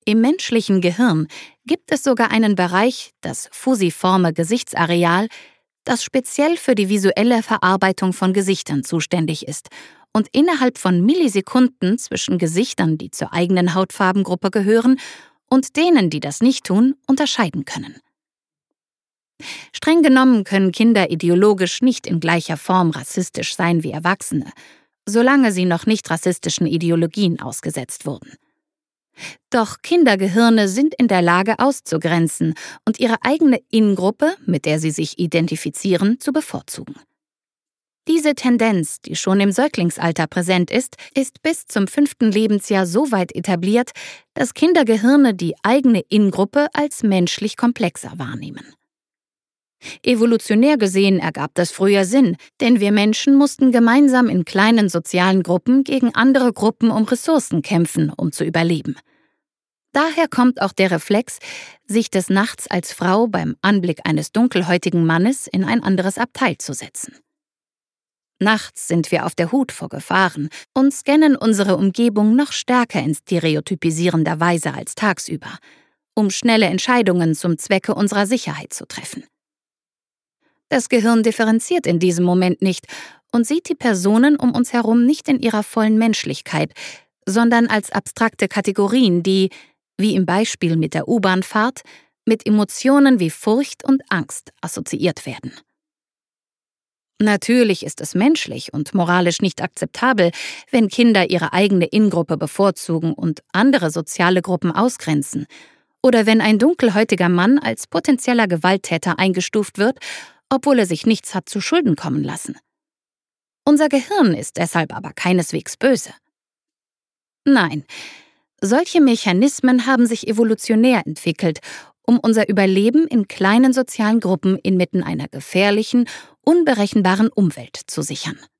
Im menschlichen Gehirn gibt es sogar einen Bereich, das fusiforme Gesichtsareal, das speziell für die visuelle Verarbeitung von Gesichtern zuständig ist und innerhalb von Millisekunden zwischen Gesichtern, die zur eigenen Hautfarbengruppe gehören, und denen, die das nicht tun, unterscheiden können. Streng genommen können Kinder ideologisch nicht in gleicher Form rassistisch sein wie Erwachsene, solange sie noch nicht rassistischen Ideologien ausgesetzt wurden. Doch Kindergehirne sind in der Lage auszugrenzen und ihre eigene In-Gruppe, mit der sie sich identifizieren, zu bevorzugen. Diese Tendenz, die schon im Säuglingsalter präsent ist bis zum 5. Lebensjahr so weit etabliert, dass Kindergehirne die eigene In-Gruppe als menschlich komplexer wahrnehmen. Evolutionär gesehen ergab das früher Sinn, denn wir Menschen mussten gemeinsam in kleinen sozialen Gruppen gegen andere Gruppen um Ressourcen kämpfen, um zu überleben. Daher kommt auch der Reflex, sich des Nachts als Frau beim Anblick eines dunkelhäutigen Mannes in ein anderes Abteil zu setzen. Nachts sind wir auf der Hut vor Gefahren und scannen unsere Umgebung noch stärker in stereotypisierender Weise als tagsüber, um schnelle Entscheidungen zum Zwecke unserer Sicherheit zu treffen. Das Gehirn differenziert in diesem Moment nicht und sieht die Personen um uns herum nicht in ihrer vollen Menschlichkeit, sondern als abstrakte Kategorien, die, wie im Beispiel mit der U-Bahn-Fahrt, mit Emotionen wie Furcht und Angst assoziiert werden. Natürlich ist es menschlich und moralisch nicht akzeptabel, wenn Kinder ihre eigene In-Gruppe bevorzugen und andere soziale Gruppen ausgrenzen, oder wenn ein dunkelhäutiger Mann als potenzieller Gewalttäter eingestuft wird, obwohl er sich nichts hat zu Schulden kommen lassen. Unser Gehirn ist deshalb aber keineswegs böse. Nein, solche Mechanismen haben sich evolutionär entwickelt, um unser Überleben in kleinen sozialen Gruppen inmitten einer gefährlichen, unberechenbaren Umwelt zu sichern.